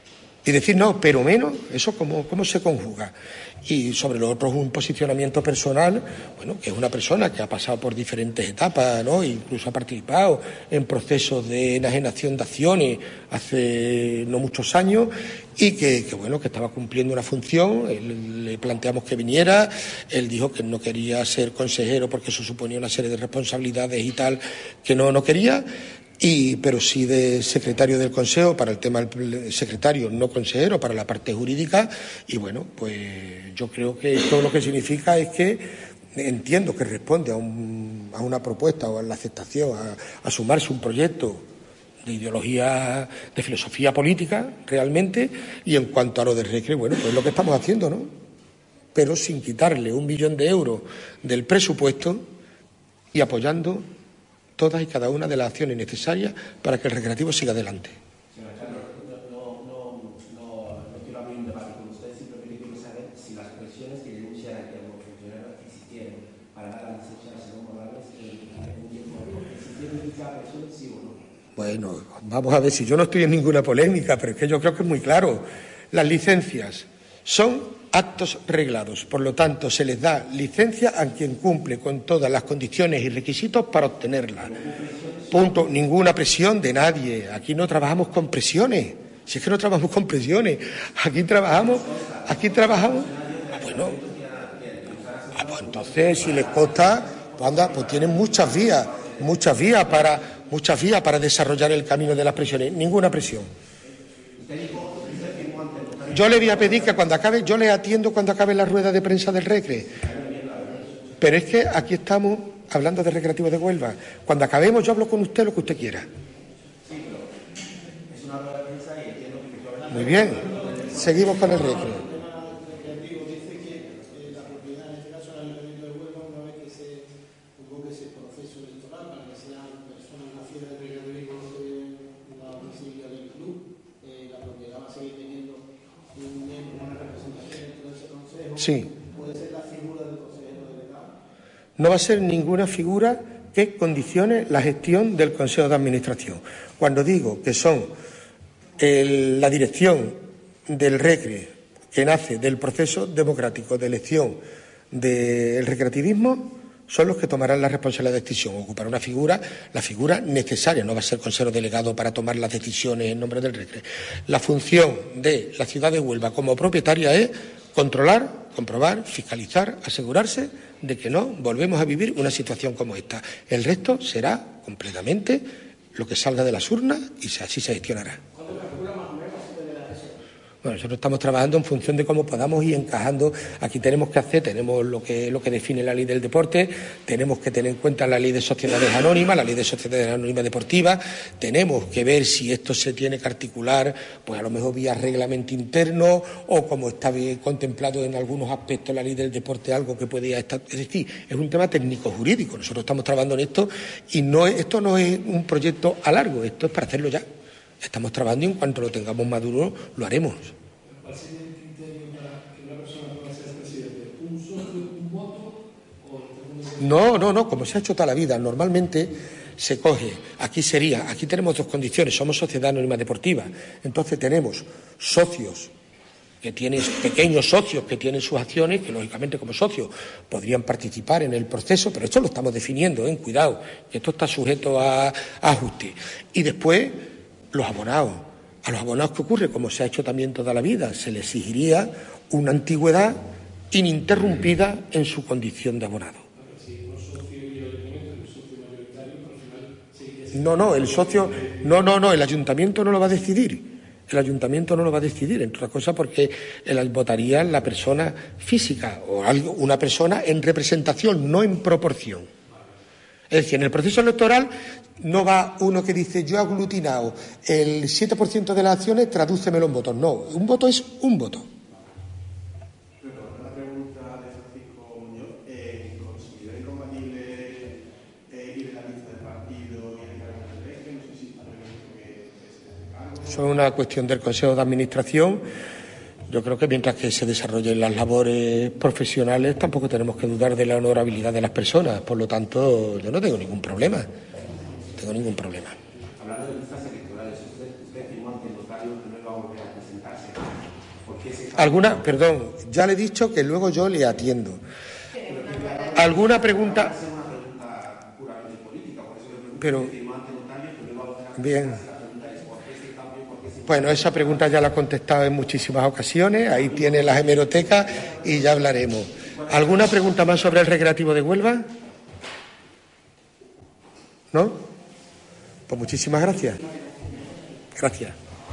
Y decir, no, pero menos, ¿eso cómo, cómo se conjuga? Y sobre lo otro es un posicionamiento personal, bueno, que es una persona que ha pasado por diferentes etapas, ¿no? Incluso ha participado en procesos de enajenación de acciones hace no muchos años y que, que bueno, que estaba cumpliendo una función. Él, le planteamos que viniera, él dijo que no quería ser consejero porque eso suponía una serie de responsabilidades y tal, que no, no quería. Y, pero sí de secretario del Consejo para el tema del secretario, no consejero, para la parte jurídica. Y bueno, pues yo creo que esto lo que significa es que entiendo que responde a, un, a una propuesta o a la aceptación, a, a sumarse un proyecto de ideología, de filosofía política, realmente. Y en cuanto a lo de Recre, bueno, pues lo que estamos haciendo, ¿no? Pero sin quitarle un millón de euros del presupuesto y apoyando todas y cada una de las acciones necesarias para que el recreativo siga adelante. Señor Alcalde, no, no, no, no quiero abrir un debate con usted, simplemente quiero saber si las presiones que denuncian que los funcionarios existieron para dar la licencia a Simón Morales en un tiempo, ¿existieron dicha presión, sí o no? Bueno, vamos a ver, si yo no estoy en ninguna polémica, pero es que yo creo que es muy claro. Las licencias son actos reglados, por lo tanto se les da licencia a quien cumple con todas las condiciones y requisitos para obtenerla. Punto. Ninguna presión de nadie. Aquí no trabajamos con presiones. Si es que no trabajamos con presiones, aquí trabajamos, aquí trabajamos. Ah, bueno, ah, pues entonces si les consta, pues anda, pues tienen muchas vías, muchas vías para, muchas vías para desarrollar el camino de las presiones. Ninguna presión. Yo le voy a pedir que cuando acabe, yo le atiendo cuando acabe la rueda de prensa del Recre. Pero es que aquí estamos hablando de Recreativo de Huelva. Cuando acabemos yo hablo con usted lo que usted quiera. Muy bien, seguimos con el Recre. Sí. No va a ser ninguna figura que condicione la gestión del Consejo de Administración. Cuando digo que son el, la dirección del Recre, que nace del proceso democrático de elección del recreativismo, son los que tomarán la responsabilidad de decisión. Ocupará una figura, la figura necesaria, no va a ser consejero delegado para tomar las decisiones en nombre del Recre. La función de la ciudad de Huelva como propietaria es controlar, comprobar, fiscalizar, asegurarse de que no volvemos a vivir una situación como esta. El resto será completamente lo que salga de las urnas y así se gestionará. Bueno, nosotros estamos trabajando en función de cómo podamos ir encajando. Aquí tenemos que hacer, tenemos lo que, lo que define la ley del deporte, tenemos que tener en cuenta la ley de sociedades anónimas, la ley de sociedades anónimas deportivas, tenemos que ver si esto se tiene que articular, pues a lo mejor vía reglamento interno o como está bien contemplado en algunos aspectos la ley del deporte, algo que podría estar. Es decir, es un tema técnico-jurídico. Nosotros estamos trabajando en esto y no es, esto no es un proyecto a largo, esto es para hacerlo ya. Estamos trabajando y en cuanto lo tengamos maduro lo haremos. ¿Cuál sería el criterio para que una persona pueda ser presidente? ¿Un socio, un voto o el No, no, no, como se ha hecho toda la vida. Normalmente se coge, aquí sería, aquí tenemos dos condiciones, somos sociedad anónima deportiva, entonces tenemos socios que tienen, pequeños socios que tienen sus acciones, que lógicamente como socios podrían participar en el proceso, pero esto lo estamos definiendo, ¿eh? Cuidado, que esto está sujeto a, a ajuste. Y después, los abonados. A los abonados, ¿qué ocurre? Como se ha hecho también toda la vida, se les exigiría una antigüedad ininterrumpida en su condición de abonado. No, no, el socio, no, no, no, el ayuntamiento no lo va a decidir. El ayuntamiento no lo va a decidir, entre otras cosas porque el, votaría la persona física o algo, una persona en representación, no en proporción. Es decir, en el proceso electoral no va uno que dice yo he aglutinado el siete por ciento de las acciones, tradúcemelo en votos. No, un voto es un voto. Una pregunta de Francisco Muñoz. Eh, ¿Considera incompatible eh, ir en la lista del partido y en el cargo del Recre? No sé si está previsto que se cargo. Eso es una cuestión del Consejo de Administración. Yo creo que mientras que se desarrollen las labores profesionales tampoco tenemos que dudar de la honorabilidad de las personas. Por lo tanto, yo no tengo ningún problema. No tengo ningún problema. hablando de listas electorales, usted, usted firmó ante el notario que no iba a volver a presentarse. ¿Por qué se... ¿Alguna? Perdón, ya le he dicho que luego yo le atiendo. ¿Alguna pregunta? Pero, bien. Bueno, esa pregunta ya la he contestado en muchísimas ocasiones, ahí tiene las hemerotecas y ya hablaremos. ¿Alguna pregunta más sobre el Recreativo de Huelva? ¿No? Pues muchísimas gracias. Gracias.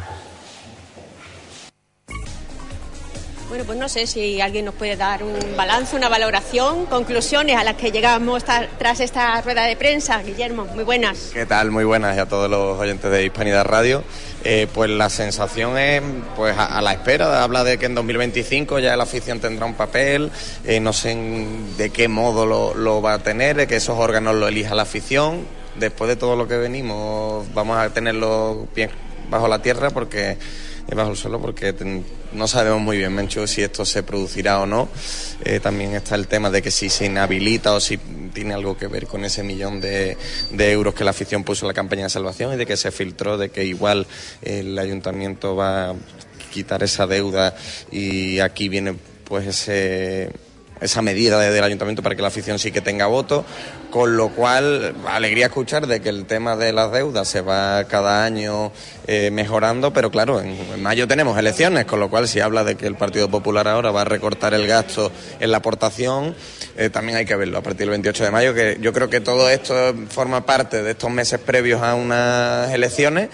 Bueno, pues no sé si alguien nos puede dar un balance, una valoración, conclusiones a las que llegamos tras esta rueda de prensa. Guillermo, muy buenas. ¿Qué tal? Muy buenas y a todos los oyentes de Hispanidad Radio. Eh, pues la sensación es pues a, a la espera, habla de que en dos mil veinticinco ya la afición tendrá un papel, eh, no sé en, de qué modo lo, lo va a tener, de que esos órganos lo elija la afición. Después de todo lo que venimos vamos a tenerlo bien bajo la tierra porque... bajo el suelo porque ten, no sabemos muy bien, Menchu, si esto se producirá o no. Eh, también está el tema de que si se inhabilita o si tiene algo que ver con ese millón de, de euros que la afición puso en la campaña de salvación y de que se filtró, de que igual el ayuntamiento va a quitar esa deuda y aquí viene pues ese... esa medida del ayuntamiento para que la afición sí que tenga voto, con lo cual alegría escuchar de que el tema de las deudas se va cada año eh, mejorando, pero claro, en, en mayo tenemos elecciones, con lo cual si habla de que el Partido Popular ahora va a recortar el gasto en la aportación, eh, también hay que verlo a partir del veintiocho de mayo, que yo creo que todo esto forma parte de estos meses previos a unas elecciones.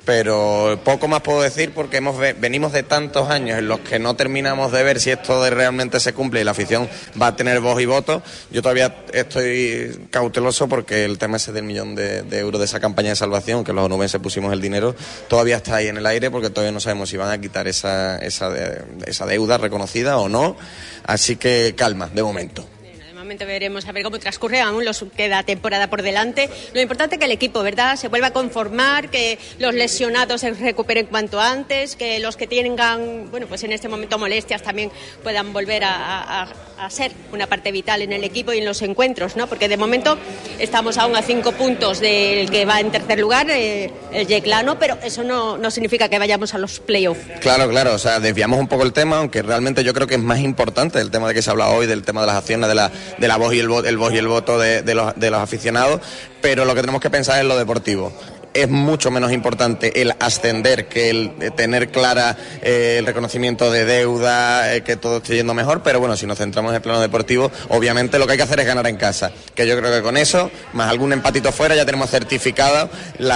Pero poco más puedo decir porque hemos venimos de tantos años en los que no terminamos de ver si esto de realmente se cumple y la afición va a tener voz y voto. Yo todavía estoy cauteloso porque el tema ese del millón de, de euros de esa campaña de salvación, que los onubenses pusimos el dinero, todavía está ahí en el aire porque todavía no sabemos si van a quitar esa, esa, de, esa deuda reconocida o no. Así que calma, de momento. Veremos a ver cómo transcurre, aún los queda temporada por delante. Lo importante es que el equipo, ¿verdad?, se vuelva a conformar, que los lesionados se recuperen cuanto antes, que los que tengan, bueno, pues en este momento molestias también puedan volver a, a, a ser una parte vital en el equipo y en los encuentros, ¿no? Porque de momento estamos aún a cinco puntos del que va en tercer lugar, eh, el Yeclano, pero eso no, no significa que vayamos a los playoffs. Claro, claro, o sea, desviamos un poco el tema, aunque realmente yo creo que es más importante el tema de que se habla hoy, del tema de las acciones, de la de la voz y el voto, el voz y el voto de, de, los, de los aficionados, pero lo que tenemos que pensar es lo deportivo. Es mucho menos importante el ascender que el tener clara eh, el reconocimiento de deuda, eh, que todo esté yendo mejor, pero bueno, si nos centramos en el plano deportivo, obviamente lo que hay que hacer es ganar en casa, que yo creo que con eso, más algún empatito fuera, ya tenemos certificada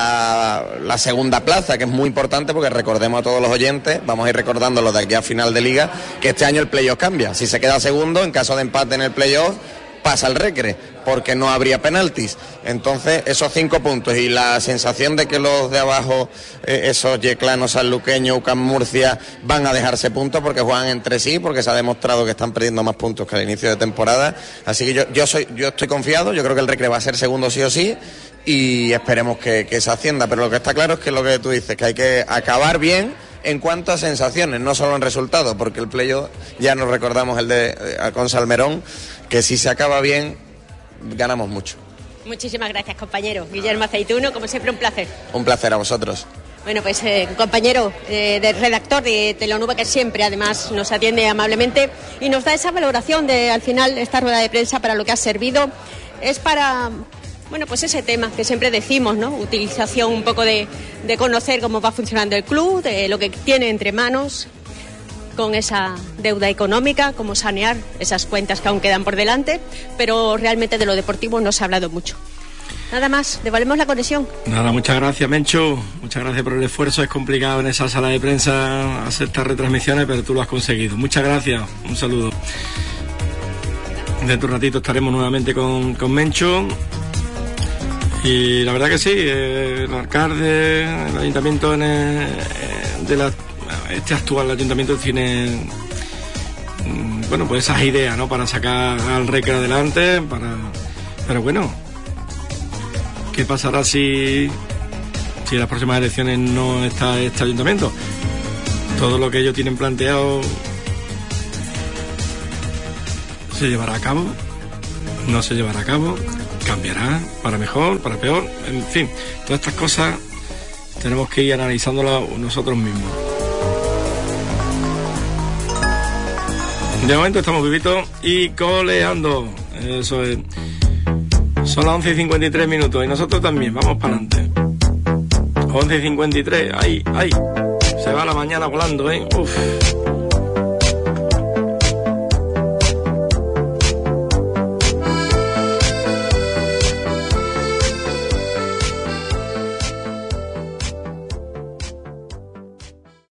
la, la segunda plaza, que es muy importante porque recordemos a todos los oyentes, vamos a ir recordándolo de aquí a final de liga, que este año el playoff cambia. Si se queda segundo, en caso de empate en el playoff, pasa el Recre, porque no habría penaltis. Entonces, esos cinco puntos y la sensación de que los de abajo, eh, esos yeclanos, sanluqueños, U C A M Murcia, van a dejarse puntos porque juegan entre sí, porque se ha demostrado que están perdiendo más puntos que al inicio de temporada. Así que yo, yo, soy, yo estoy confiado, yo creo que el Recre va a ser segundo sí o sí, y esperemos que, que se ascienda. Pero lo que está claro es que lo que tú dices, que hay que acabar bien en cuanto a sensaciones, no solo en resultados, porque el playoff, ya nos recordamos el de eh, con Salmerón, que si se acaba bien, ganamos mucho. Muchísimas gracias, compañero. Guillermo Aceituno, como siempre, un placer. Un placer a vosotros. Bueno, pues eh, compañero eh, del redactor de Telenube, que siempre además nos atiende amablemente y nos da esa valoración de, al final, esta rueda de prensa para lo que ha servido. Es para, bueno, pues ese tema que siempre decimos, ¿no? Utilización un poco de, de conocer cómo va funcionando el club, de lo que tiene entre manos, con esa deuda económica, cómo sanear esas cuentas que aún quedan por delante, pero realmente de lo deportivo no se ha hablado mucho. Nada más, devolvemos la conexión. Nada, muchas gracias, Mencho, muchas gracias por el esfuerzo. Es complicado en esa sala de prensa hacer estas retransmisiones, pero tú lo has conseguido. Muchas gracias, un saludo. Dentro de un ratito estaremos nuevamente con, con Mencho. Y la verdad que sí, eh, el alcalde, el ayuntamiento en el, de la este actual ayuntamiento tiene, bueno, pues esas ideas, ¿no?, para sacar al Recre adelante, para, pero bueno, ¿qué pasará si si en las próximas elecciones no está este ayuntamiento? Todo lo que ellos tienen planteado se llevará a cabo, no se llevará a cabo, cambiará para mejor, para peor, en fin, todas estas cosas tenemos que ir analizándolo nosotros mismos. De momento estamos vivitos y coleando. Eso es. Son las once y cincuenta y tres minutos y nosotros también, vamos para adelante. once y cincuenta y tres, ay, ay. Se va la mañana volando, ¿eh? Uf.